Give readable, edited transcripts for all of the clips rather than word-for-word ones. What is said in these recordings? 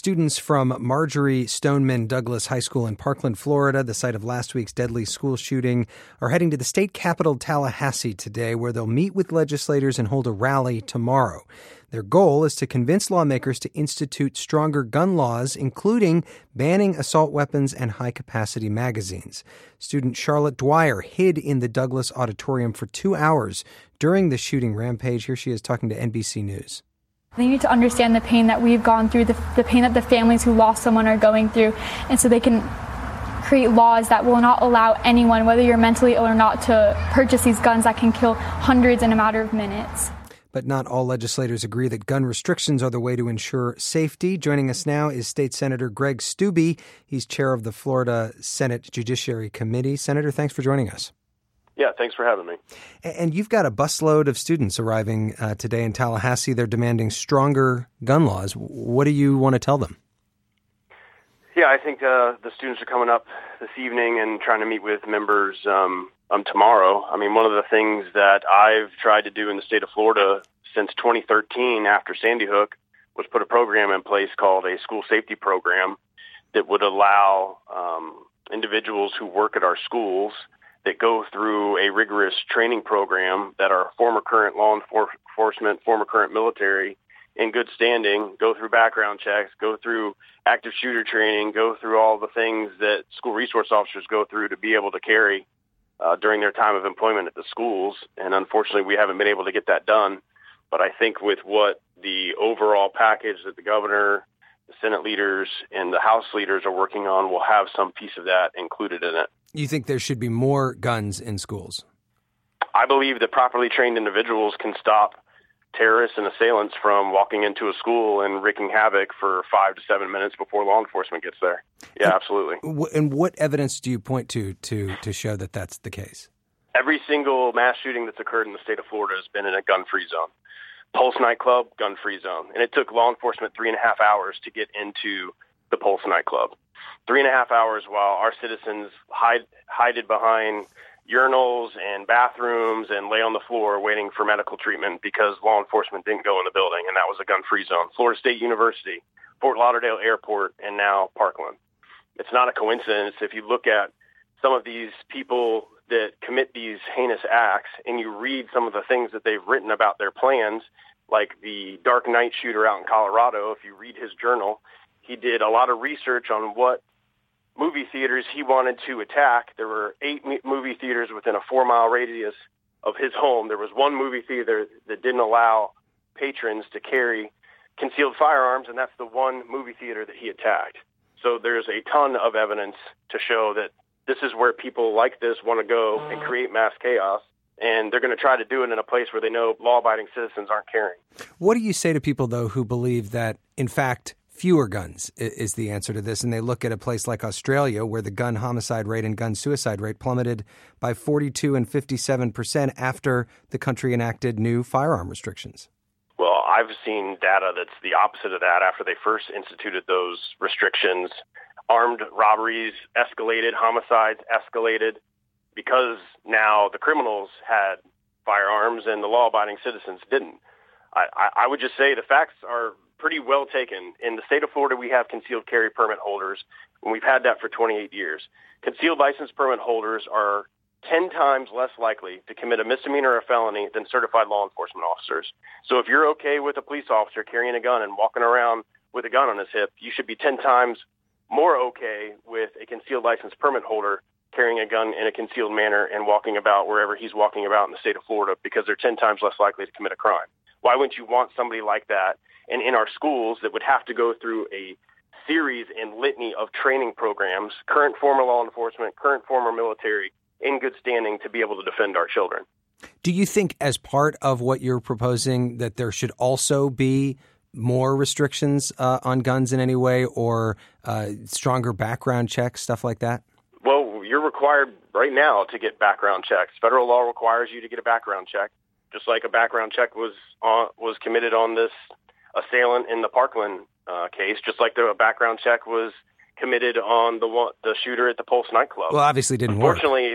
Students from Marjory Stoneman Douglas High School in Parkland, Florida, the site of last week's deadly school shooting, are heading to the state capital, Tallahassee, today, where they'll meet with legislators and hold a rally tomorrow. Their goal is to convince lawmakers to institute stronger gun laws, including banning assault weapons and high-capacity magazines. Student Charlotte Dwyer hid in the Douglas Auditorium for 2 hours during the shooting rampage. Here she is talking to NBC News. They need to understand the pain that we've gone through, the pain that the families who lost someone are going through, and so they can create laws that will not allow anyone, whether you're mentally ill or not, to purchase these guns that can kill hundreds in a matter of minutes. But not all legislators agree that gun restrictions are the way to ensure safety. Joining us now is State Senator Greg Steube. He's chair of the Florida Senate Judiciary Committee. Senator, thanks for joining us. Yeah, thanks for having me. And you've got a busload of students arriving today in Tallahassee. They're demanding stronger gun laws. What do you want to tell them? Yeah, I think the students are coming up this evening and trying to meet with members tomorrow. I mean, one of the things that I've tried to do in the state of Florida since 2013 after Sandy Hook was put a program in place called a school safety program that would allow individuals who work at our schools that go through a rigorous training program that are former current law enforcement, former current military, in good standing, go through background checks, go through active shooter training, go through all the things that school resource officers go through to be able to carry during their time of employment at the schools. And unfortunately, we haven't been able to get that done. But I think with what the overall package that the governor, the Senate leaders, and the House leaders are working on, we'll have some piece of that included in it. You think there should be more guns in schools? I believe that properly trained individuals can stop terrorists and assailants from walking into a school and wreaking havoc for 5 to 7 minutes before law enforcement gets there. Yeah, absolutely. And what evidence do you point to show that that's the case? Every single mass shooting that's occurred in the state of Florida has been in a gun-free zone. Pulse nightclub, gun-free zone. And it took law enforcement 3.5 hours to get into the Pulse nightclub. 3.5 hours while our citizens hided behind urinals and bathrooms and lay on the floor waiting for medical treatment because law enforcement didn't go in the building, and that was a gun-free zone. Florida State University, Fort Lauderdale Airport, and now Parkland. It's not a coincidence. If you look at some of these people that commit these heinous acts and you read some of the things that they've written about their plans, like the Dark Knight shooter out in Colorado, if you read his journal, he did a lot of research on what movie theaters he wanted to attack. There were 8 movie theaters within a 4-mile radius of his home. There was one movie theater that didn't allow patrons to carry concealed firearms, and that's the one movie theater that he attacked. So there's a ton of evidence to show that this is where people like this want to go and create mass chaos, and they're going to try to do it in a place where they know law-abiding citizens aren't carrying. What do you say to people, though, who believe that, in fact, fewer guns is the answer to this, and they look at a place like Australia where the gun homicide rate and gun suicide rate plummeted by 42% and 57% after the country enacted new firearm restrictions? Well, I've seen data that's the opposite of that. After they first instituted those restrictions, armed robberies escalated, homicides escalated, because now the criminals had firearms and the law-abiding citizens didn't. I would just say the facts are pretty well taken. In the state of Florida, we have concealed carry permit holders, and we've had that for 28 years. Concealed license permit holders are 10 times less likely to commit a misdemeanor or a felony than certified law enforcement officers. So if you're okay with a police officer carrying a gun and walking around with a gun on his hip, you should be 10 times more okay with a concealed license permit holder carrying a gun in a concealed manner and walking about wherever he's walking about in the state of Florida, because they're 10 times less likely to commit a crime. Why wouldn't you want somebody like that? And in our schools that would have to go through a series and litany of training programs, current former law enforcement, current former military, in good standing to be able to defend our children. Do you think as part of what you're proposing that there should also be more restrictions on guns in any way, or stronger background checks, stuff like that? Well, you're required right now to get background checks. Federal law requires you to get a background check, just like a background check was committed on this assailant in the Parkland case, just like the background check was committed on the shooter at the Pulse nightclub. Well, obviously it didn't work. Unfortunately,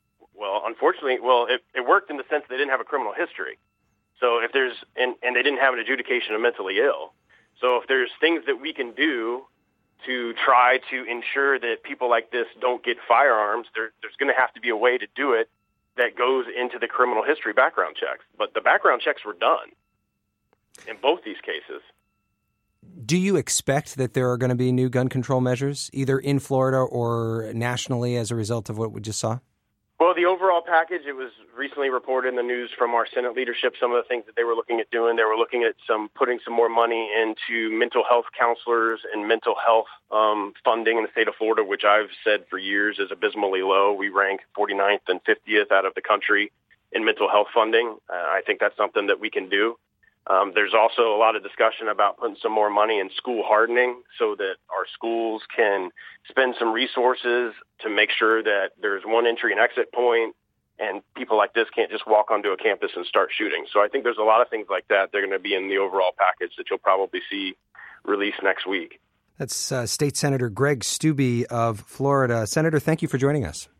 it worked in the sense they didn't have a criminal history. So if there's and they didn't have an adjudication of mentally ill. So if there's things that we can do to try to ensure that people like this don't get firearms, there's going to have to be a way to do it that goes into the criminal history background checks. But the background checks were done in both these cases. Do you expect that there are going to be new gun control measures, either in Florida or nationally, as a result of what we just saw? Well, the overall package, it was recently reported in the news from our Senate leadership, some of the things that they were looking at doing. They were looking at putting some more money into mental health counselors and mental health funding in the state of Florida, which I've said for years is abysmally low. We rank 49th and 50th out of the country in mental health funding. I think that's something that we can do. There's also a lot of discussion about putting some more money in school hardening so that our schools can spend some resources to make sure that there's one entry and exit point and people like this can't just walk onto a campus and start shooting. So I think there's a lot of things like that. They're going to be in the overall package that you'll probably see released next week. That's State Senator Greg Steube of Florida. Senator, thank you for joining us.